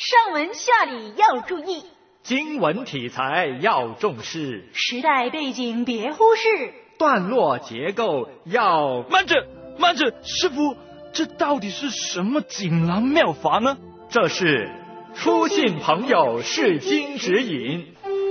上文下理要注意， 经文题材要重视， 时代背景别忽视， 段落结构要…… 慢着，师父，这到底是什么锦囊妙法呢？ 这是初信朋友释经指引。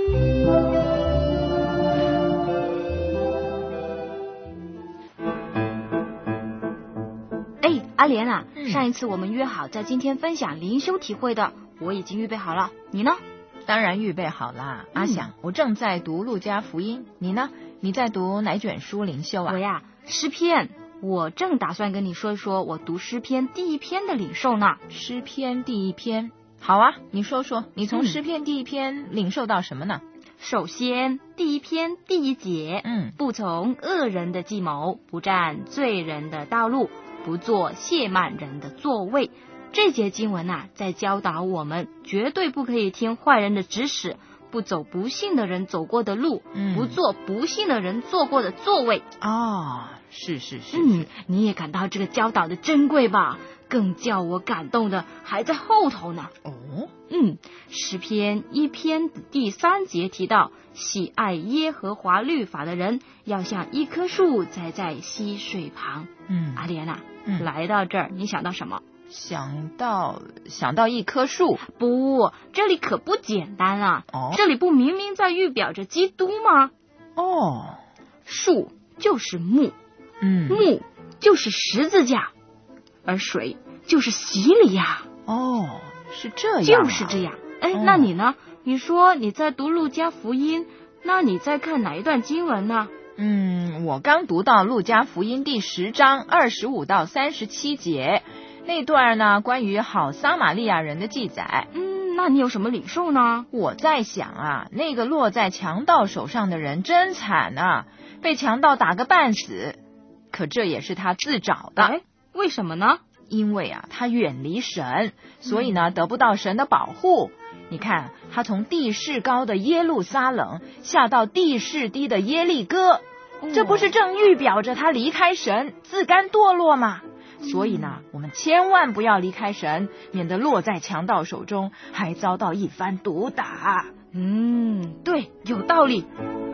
阿莲啊，上一次我们约好在今天分享灵修体会的，我已经预备好了，你呢？ 当然预备好了，阿想，我正在读路加福音，你呢？你在读哪卷书灵修啊？ 我呀，诗篇，我正打算跟你说一说我读诗篇第一篇的领受呢。 诗篇第一篇，好啊，你说说，你从诗篇第一篇领受到什么呢？ 首先，第一篇第一节，不从恶人的计谋，不占罪人的道路，不做亵慢人的座位。这节经文啊，在教导我们绝对不可以听坏人的指使，不走不信的人走过的路，不坐不信的人坐过的座位。 是。 你也感到这个教导的珍贵吧？更叫我感动的还在后头呢。诗篇一篇第3节提到，喜爱耶和华律法的人，要像一棵树栽在溪水旁。阿莲啊，来到这儿，你想到什么？ 想到一棵树。 不，这里可不简单啊。这里不明明在预表着基督吗？树就是木，木就是十字架，而水就是洗礼呀。 是这样， 就是这样。那你呢？你说你在读路加福音，那你在看哪一段经文呢？ 我刚读到路加福音第10章25到37节，那段呢关于好撒玛利亚人的记载。 那你有什么领受呢？ 我在想啊，那个落在强盗手上的人真惨啊，被强盗打个半死，可这也是他自找的。 为什么呢？ 因为啊，他远离神，所以呢，得不到神的保护。你看，他从地势高的耶路撒冷下到地势低的耶利哥，这不是正预表着他离开神，自甘堕落吗？所以呢，我们千万不要离开神，免得落在强盗手中，还遭到一番毒打。 对，有道理。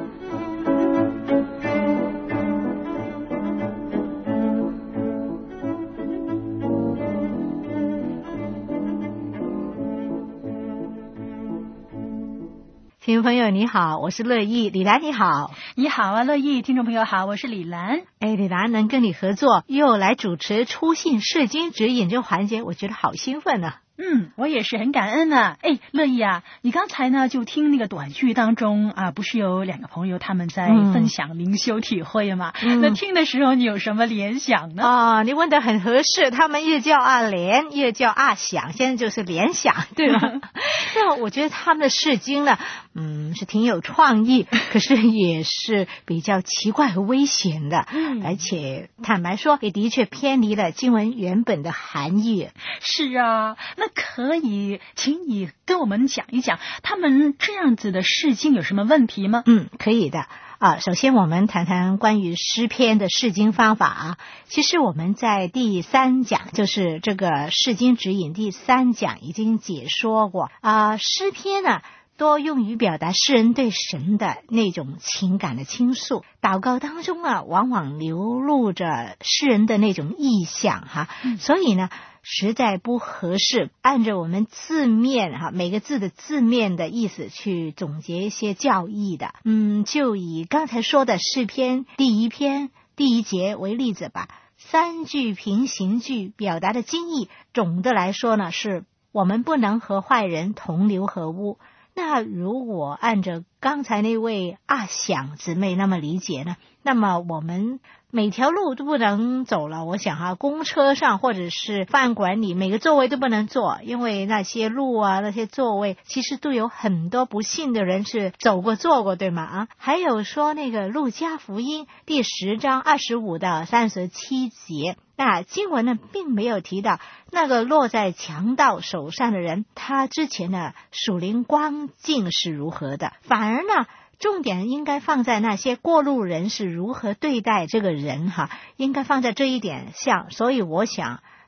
听众朋友你好，我是乐意。李兰你好。 你好啊，乐意。听众朋友好，我是李兰。 李兰能跟你合作，又来主持初信释经指引这个环节，我觉得好兴奋啊。 我也是很感恩啊。乐意啊，你刚才呢就听那个短剧当中啊，不是有2个朋友他们在分享灵修体会吗？那听的时候你有什么联想呢？ 你问得很合适，他们又叫阿莲，又叫阿想，现在就是联想，对吧？那我觉得他们的释经呢，是挺有创意，可是也是比较奇怪和危险的，而且坦白说，也的确偏离了经文原本的含义。 是啊，那可以请你跟我们讲一讲他们这样子的释经有什么问题吗？ 可以的。首先我们谈谈关于诗篇的释经方法啊。其实我们在第3讲，就是这个释经指引第3讲已经解说过诗篇呢多用于表达诗人对神的那种情感的倾诉，祷告当中往往流露着诗人的那种意象所以呢实在不合适按照我们字面每个字的字面的意思去总结一些教义的。就以刚才说的诗篇第1篇第1节为例子吧，3句平行句表达的经义，总的来说呢是我们不能和坏人同流合污。那如果按照刚才那位阿想姊妹那么理解呢，那么我们每条路都不能走了。我想公车上或者是饭馆里每个座位都不能坐，因为那些路那些座位其实都有很多不信的人是走过坐过，对吗？还有说那个路加福音第10章25到37节，那经文呢并没有提到那个落在强盗手上的人他之前的属灵光景是如何的，反而呢重点应该放在那些过路人是如何对待这个人应该放在这一点上。所以我想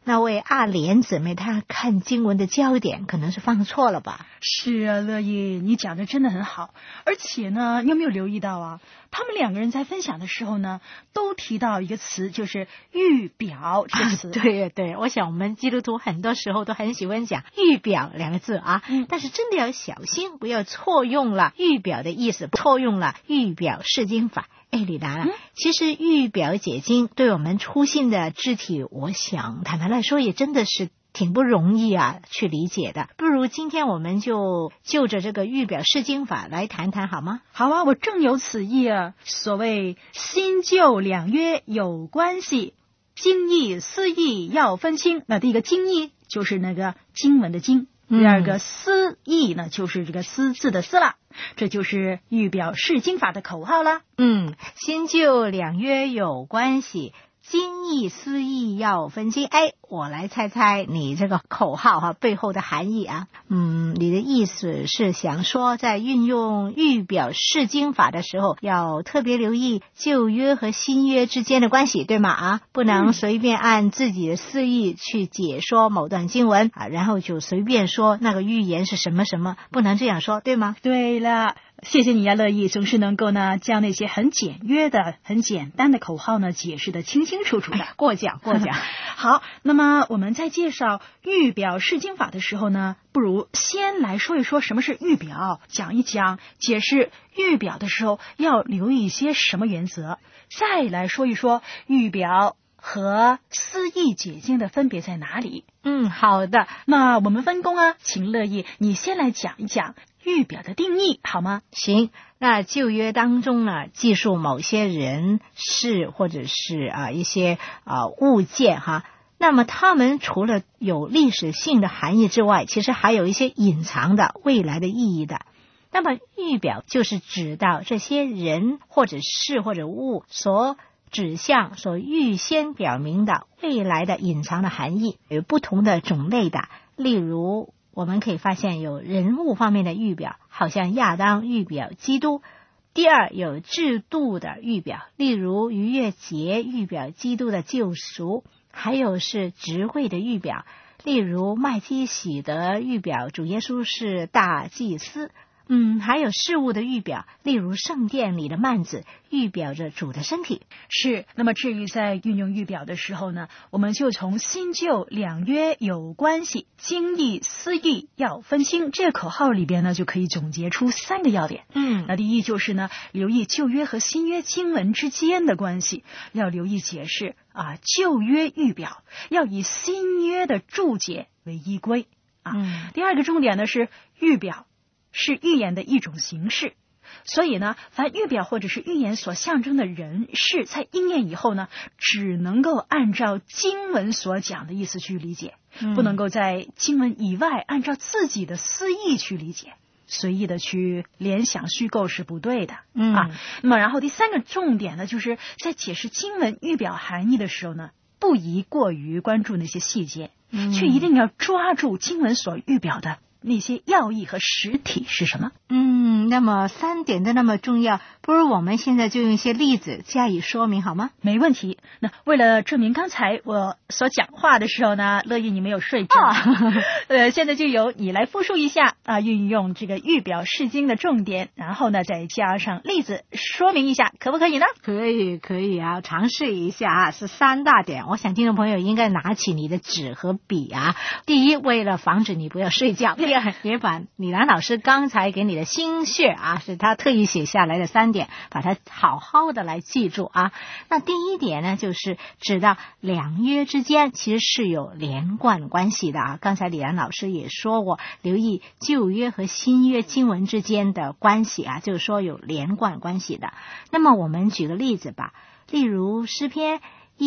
那位阿莲姊妹她看经文的焦点可能是放错了吧？ 是啊，乐意，你讲的真的很好。而且呢，你有没有留意到啊？他们两个人在分享的时候呢，都提到一个词，就是预表这个词。 对对，我想我们基督徒很多时候都很喜欢讲预表两个字啊，但是真的要小心，不要错用了预表的意思，错用了预表释经法。哎，李兰啊，其实预表解经对我们初信的肢体，我想坦白来说也真的是挺不容易啊去理解的。不如今天我们就着这个预表释经法来谈谈好吗？ 好啊，我正有此意啊。所谓新旧两约有关系，经义思义要分清。那第一个经义就是那个经文的经，第二个思义呢就是这个思字的思了。这就是预表释经法的口号啦。 新旧两约有关系，经义思义要分清。哎，我来猜猜你这个口号背后的含义啊。你的意思是想说，在运用预表释经法的时候，要特别留意旧约和新约之间的关系，对吗？不能随便按自己的私意去解说某段经文然后就随便说那个预言是什么什么，不能这样说，对吗？ 对了。谢谢你呀，乐意，总是能够呢将那些很简约的、很简单的口号呢解释得清清楚楚的。 过奖。 好，那么我们在介绍预表释经法的时候呢，不如先来说一说什么是预表，讲一讲解释预表的时候要留意一些什么原则，再来说一说预表和思义解经的分别在哪里。 好的， 那我们分工啊，请乐意你先来讲一讲预表的定义好吗？ 行，那旧约当中呢，记述某些人事或者是一些物件那么他们除了有历史性的含义之外，其实还有一些隐藏的未来的意义的。那么预表就是指到这些人或者事或者物所指向所预先表明的未来的隐藏的含义，有不同的种类的。例如我们可以发现有人物方面的预表，好像亚当预表基督。第二，有制度的预表，例如逾越节预表基督的救赎。还有是职位的预表，例如麦基洗德预表主耶稣是大祭司。还有事物的预表，例如圣殿里的幔子预表着主的身体。 是，那么至于在运用预表的时候呢，我们就从新旧两约有关系，经义思义要分清这个口号里边呢，就可以总结出3个要点。那第一就是呢，留意旧约和新约经文之间的关系，要留意解释旧约预表要以新约的注解为依归第二个重点呢是预表是预言的一种形式，所以呢，凡预表或者是预言所象征的人事，在应验以后呢，只能够按照经文所讲的意思去理解，不能够在经文以外按照自己的私意去理解，随意的去联想虚构是不对的那么然后第3个重点呢，就是在解释经文预表含义的时候呢，不宜过于关注那些细节，却一定要抓住经文所预表的那些要义和实体是什么。 那么3点都那么重要，不如我们现在就用一些例子加以说明好吗？ 没问题。那为了证明刚才我所讲话的时候呢，乐意你没有睡着现在就由你来复述一下运用这个预表释经的重点，然后呢再加上例子说明一下，可不可以呢？ 可以尝试一下是3大点。我想听众朋友应该拿起你的纸和笔第一，为了防止你不要睡觉；第二，也把李兰老师刚才给你的心血是他特意写下来的3点，把它好好的来记住那第一点呢，就是指到两约之间其实是有连贯关系的刚才李兰老师也说过，留意旧约和新约经文之间的关系就是说有连贯关系的。那么我们举个例子吧，例如诗篇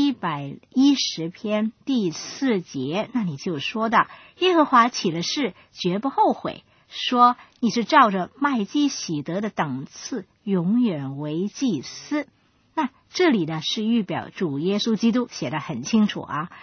110篇第4节，那里就说到耶和华起了誓，绝不后悔，说你是照着麦基洗德的等次永远为祭司。那这里呢是预表主耶稣基督，写得很清楚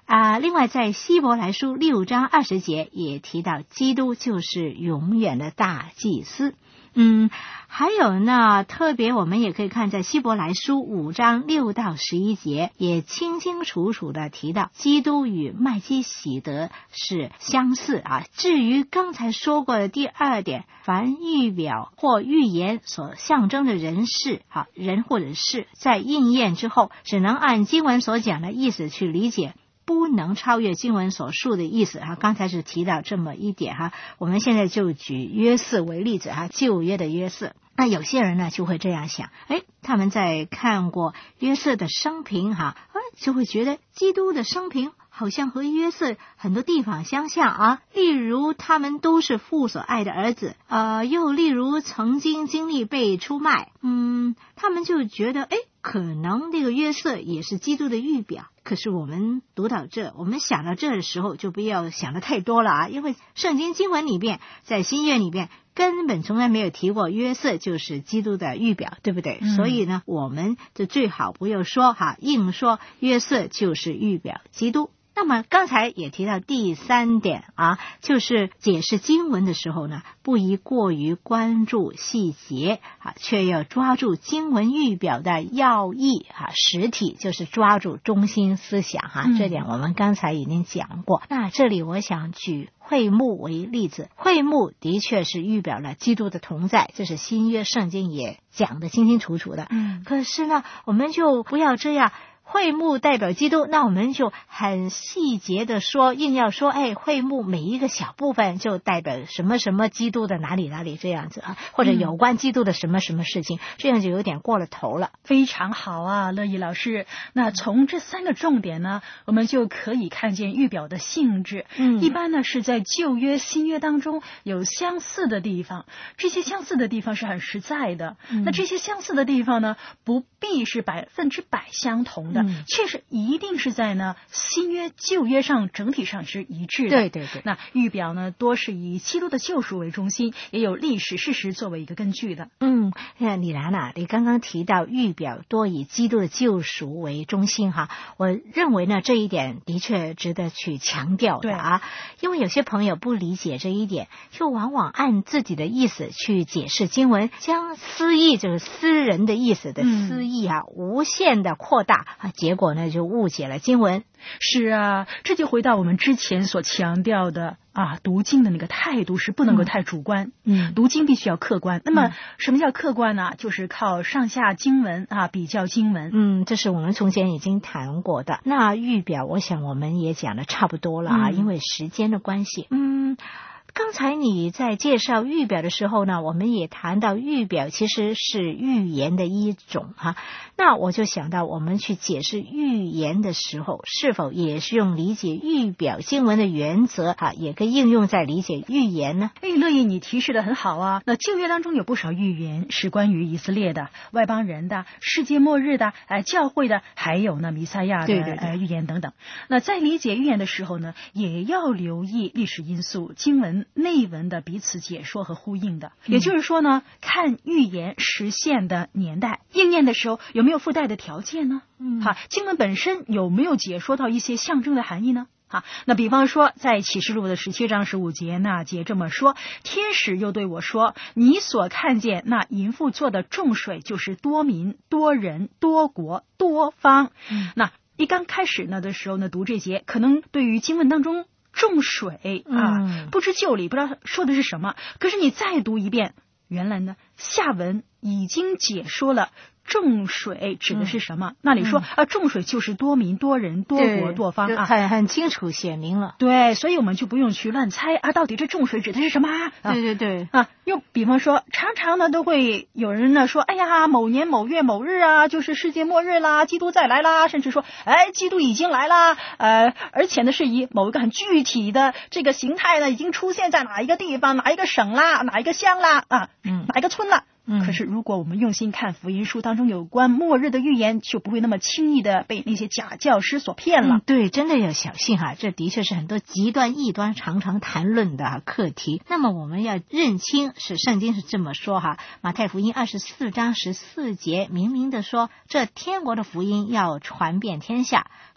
另外在希伯来书6章20节也提到基督就是永远的大祭司。还有呢，特别我们也可以看在希伯来书5章6到11节也清清楚楚的提到基督与麦基洗德是相似至于刚才说过的第2点，凡预表或预言所象征的人事人或者事，在应验之后只能按经文所讲的意思去理解，不能超越经文所述的意思刚才是提到这么一点我们现在就举约瑟为例子旧约的约瑟。那有些人呢就会这样想，他们在看过约瑟的生平就会觉得基督的生平好像和约瑟很多地方相像例如他们都是父所爱的儿子又例如曾经经历被出卖他们就觉得可能这个约瑟也是基督的预表。可是我们读到这，我们想到这的时候就不要想得太多了因为圣经经文里面在新约里面根本从来没有提过约瑟就是基督的预表，对不对？所以呢我们就最好不要说硬说约瑟就是预表基督。那么刚才也提到第3点就是解释经文的时候呢，不宜过于关注细节却要抓住经文预表的要义实体，就是抓住中心思想这点我们刚才已经讲过。那这里我想举会幕为例子，会幕的确是预表了基督的同在，这是新约圣经也讲得清清楚楚的可是呢我们就不要这样会幕代表基督，那我们就很细节的说，硬要说会幕每一个小部分就代表什么什么基督的哪里哪里这样子或者有关基督的什么什么事情这样就有点过了头了。 非常好乐意老师。那从这3个重点呢，我们就可以看见预表的性质一般呢是在旧约新约当中有相似的地方，这些相似的地方是很实在的那这些相似的地方呢不必是100%相同的确实一定是在呢新约旧约上整体上是一致的。 对。 那预表呢多是以基督的救赎为中心，也有历史事实作为一个根据的。 李兰你刚刚提到预表多以基督的救赎为中心我认为呢这一点的确值得去强调的因为有些朋友不理解这一点，就往往按自己的意思去解释经文，将私意就是私人的意思的私意无限的扩大结果呢就误解了经文。 是这就回到我们之前所强调的读经的那个态度是不能够太主观读经必须要客观。那么什么叫客观呢？就是靠上下经文比较经文这是我们从前已经谈过的。那预表我想我们也讲得差不多了因为时间的关系刚才你在介绍预表的时候呢，我们也谈到预表其实是预言的一种那我就想到我们去解释预言的时候，是否也是用理解预表经文的原则也可以应用在理解预言呢？ 乐意你提示的很好那旧约当中有不少预言是关于以色列的、外邦人的、世界末日的、教会的，还有呢弥赛亚的预言等等。那在理解预言的时候呢，也要留意历史因素、经文内文的彼此解说和呼应的。也就是说呢，看预言实现的年代，应验的时候有没有附带的条件呢？经文本身有没有解说到一些象征的含义呢？那比方说在启示录的17章15节那节这么说，天使又对我说，你所看见那淫妇做的众水，就是多民、多人、多国、多方。那一刚开始呢的时候呢，读这节可能对于经文当中众水不知就里，不知道说的是什么。可是你再读一遍，原来呢下文已经解说了众水指的是什么？那里说众水就是多民、多人、多国、多方很清楚写明了。 对，所以我们就不用去乱猜到底这众水指的是什么对又比方说常常呢都会有人呢说，哎呀某年某月某日就是世界末日啦，基督再来啦，甚至说基督已经来啦而且呢是以某一个很具体的这个形态呢已经出现在哪一个地方、哪一个省啦、哪一个乡啦哪一个村啦。可是如果我们用心看福音书当中有关末日的预言，就不会那么轻易的被那些假教师所骗了。 对，真的要小心这的确是很多极端异端常常谈论的课题。那么我们要认清是圣经是这么说马太福音24章14节明明的说，这天国的福音要传遍天下，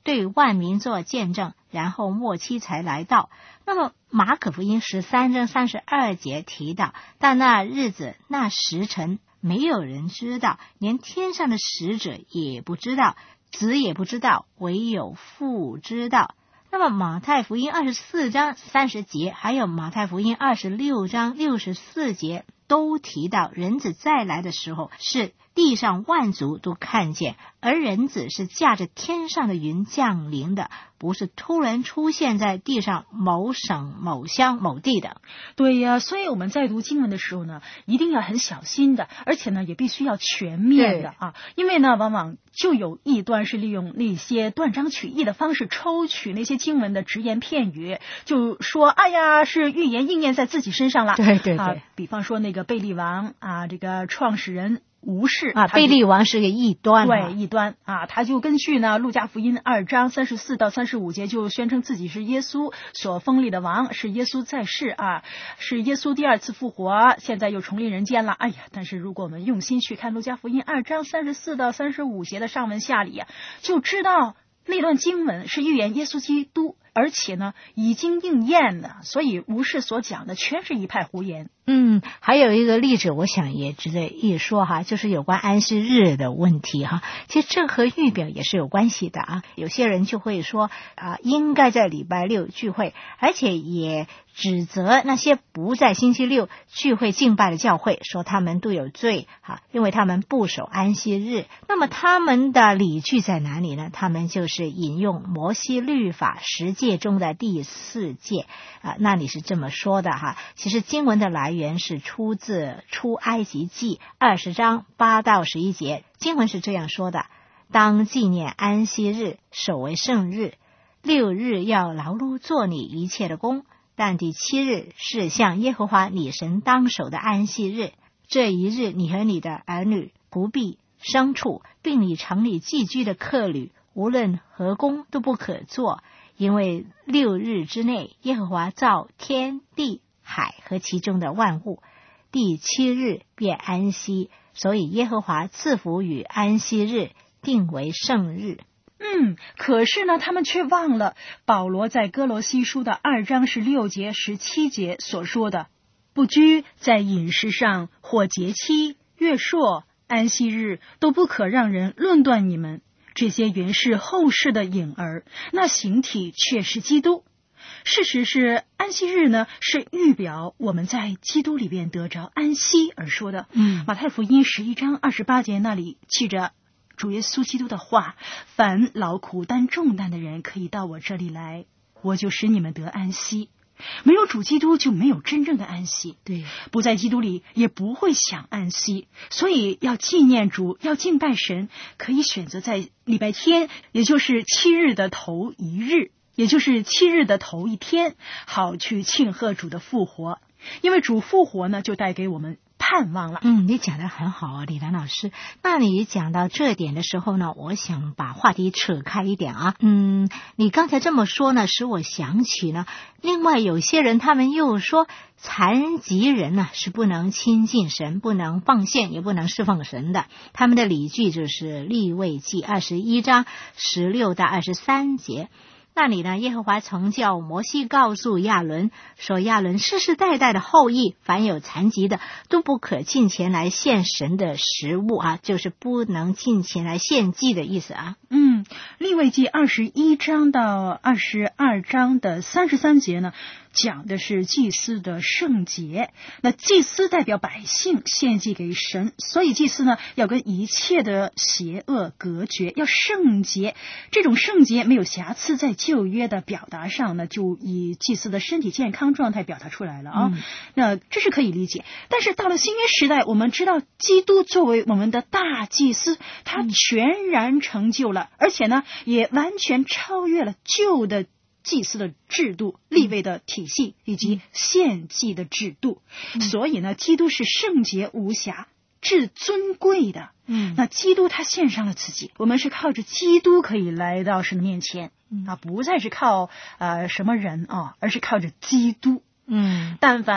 对万民做见证，然后末期才来到。那么马可福音13章32节提到，但那日子那时辰没有人知道，连天上的使者也不知道，子也不知道，唯有父知道。那么马太福音24章30节还有马太福音26章64节都提到，人子再来的时候是地上万族都看见，而人子是驾着天上的云降临的，不是突然出现在地上某省某乡某地的。 对呀，所以我们在读经文的时候呢，一定要很小心的，而且呢也必须要全面的啊，因为呢往往就有异端是利用那些断章取义的方式抽取那些经文的只言片语，就说哎呀是预言应验在自己身上了。 对对对， 比方说那个贝利王啊，这个创始人吴氏啊，贝利王是个异端， 对，异端啊，他就根据呢路加福音2章34到35节就宣称自己是耶稣所封立的王，是耶稣在世啊，是耶稣第二次复活，现在又重临人间了。哎呀，但是如果我们用心去看路加福音2章34到35节的上文下理啊，就知道那段经文是预言耶稣基督，而且呢已经应验了，所以吴氏所讲的全是一派胡言。 还有一个例子我想也值得一说哈，就是有关安息日的问题哈。其实这和预表也是有关系的啊。有些人就会说应该在礼拜六聚会，而且也指责那些不在星期六聚会敬拜的教会，说他们都有罪因为他们不守安息日。那么他们的理据在哪里呢？他们就是引用摩西律法10诫中的第4诫那里是这么说的哈。其实经文的来源是出自出埃及记20章8到11节，经文是这样说的：当纪念安息日，守为圣日，6日要劳碌做你一切的工，但第7日是向耶和华你神当守的安息日。这一日，你和你的儿女、仆婢、牲畜，并你城里寄居的客旅，无论何工都不可做，因为6日之内，耶和华造天地海和其中的万物，第7日便安息，所以耶和华赐福与安息日，定为圣日。 可是呢他们却忘了保罗在哥罗西书的2章16节17节所说的，不拘在饮食上或节期、月朔、安息日，都不可让人论断你们，这些原是后世的影儿，那形体却是基督。事实是安息日呢是预表我们在基督里边得着安息而说的。马太福音11章28节那里记着主耶稣基督的话，凡劳苦担重担的人可以到我这里来，我就使你们得安息。没有主基督就没有真正的安息， 对， 不在基督里也不会享安息。所以要纪念主，要敬拜神，可以选择在礼拜天，也就是7日的头一日，也就是7日的头一天，好去庆贺主的复活。因为主复活呢，就带给我们盼望了。 你讲得很好李兰老师。那你讲到这点的时候呢，我想把话题扯开一点你刚才这么说呢，使我想起呢，另外有些人他们又说残疾人呢是不能亲近神，不能放献，也不能侍奉神的。他们的理据就是利未记21章16到23节。那里呢，耶和华曾叫摩西告诉亚伦说，亚伦世世代代的后裔，凡有残疾的都不可进前来献神的食物就是不能进前来献祭的意思利未记21章到22章的33节呢，讲的是祭司的圣洁。那祭司代表百姓献祭给神，所以祭司呢要跟一切的邪恶隔绝，要圣洁。这种圣洁没有瑕疵，在旧约的表达上呢，就以祭司的身体健康状态表达出来了那这是可以理解。但是到了新约时代，我们知道基督作为我们的大祭司，他全然成就了，而且呢也完全超越了旧的祭司的制度、利未的体系以及献祭的制度所以呢基督是圣洁无瑕、至尊贵的那基督他献上了自己，我们是靠着基督可以来到神的面前不再是靠什么人而是靠着基督但凡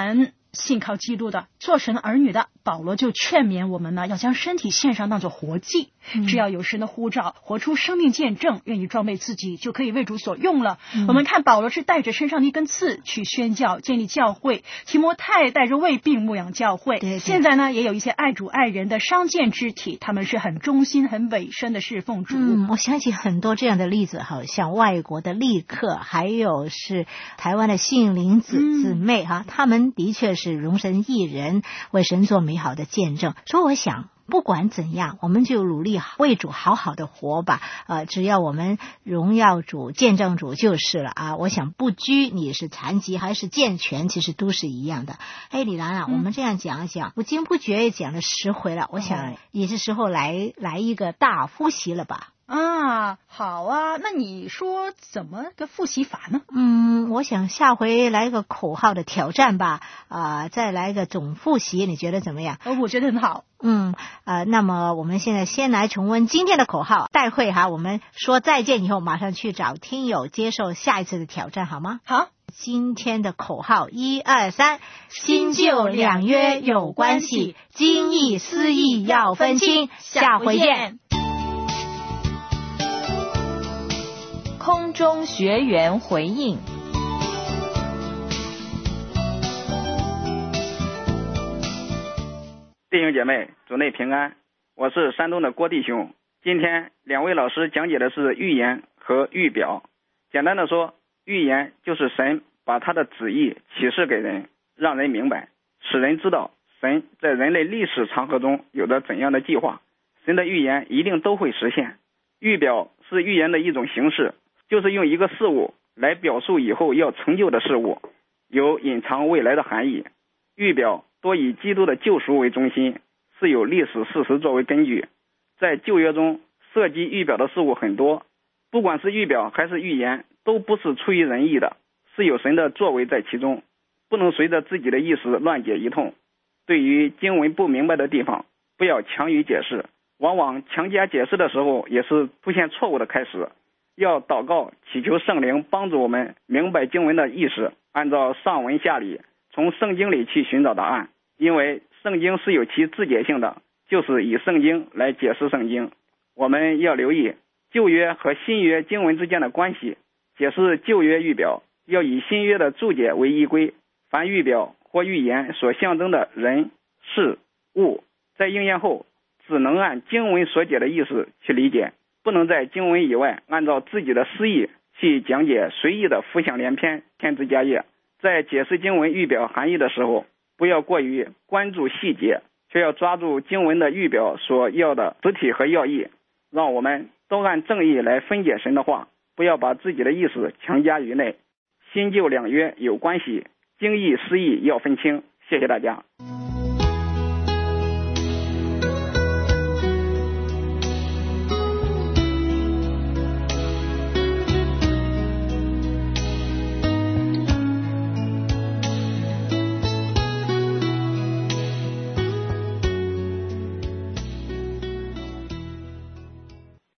信靠基督的，做神的儿女的，保罗就劝勉我们呢，要将身体献上当作活祭，只要有神的呼召，活出生命见证，愿意装备自己，就可以为主所用了。我们看保罗是带着身上的一根刺去宣教建立教会，提摩太带着胃病牧养教会，对，现在呢也有一些爱主爱人的商建肢体，他们是很忠心很委身的侍奉主。 我想起很多这样的例子，好像外国的立客，还有是台湾的信灵姊妹他们的确是荣神益人，为神做美好的见证。所以我想不管怎样，我们就努力为主好好的活吧。只要我们荣耀主见证主就是了啊。我想不拘你是残疾还是健全，其实都是一样的。李兰我们这样讲一讲，不经不觉也讲了10回了，我想也是时候来一个大复习了吧。 好啊，那你说怎么个复习法呢？ 我想下回来一个口号的挑战吧，再来一个总复习，你觉得怎么样？ 我觉得很好。 那么我们现在先来重温今天的口号，待会我们说再见以后，马上去找听友接受下一次的挑战，好吗？ 好。 今天的口号1、2、3，新旧两约有关系，经义私义要分清。下回见。 空中学员回应。 弟兄姐妹，主内平安，我是山东的郭弟兄。今天2位老师讲解的是预言和预表。简单的说，预言就是神把他的旨意启示给人，让人明白，使人知道神在人类历史长河中有着怎样的计划，神的预言一定都会实现。预表是预言的一种形式，就是用一个事物来表述以后要成就的事物，有隐藏未来的含义。预表多以基督的救赎为中心，是有历史事实作为根据。在旧约中涉及预表的事物很多，不管是预表还是预言，都不是出于人意的，是有神的作为在其中，不能随着自己的意思乱解一通。对于经文不明白的地方，不要强于解释，往往强加解释的时候也是出现错误的开始。要祷告祈求圣灵帮助我们明白经文的意思，按照上文下理，从圣经里去寻找答案。因为圣经是有其自解性的，就是以圣经来解释圣经。我们要留意旧约和新约经文之间的关系，解释旧约预表要以新约的注解为依归。凡预表或预言所象征的人事物，在应验后只能按经文所解的意思去理解，不能在经文以外按照自己的私意去讲解，随意的浮想联翩，添枝加叶。在解释经文预表含义的时候，不要过于关注细节，却要抓住经文的预表所要的实体和要义。让我们都按正义来分解神的话，不要把自己的意思强加于内。新旧两约有关系，经义私义要分清。谢谢大家。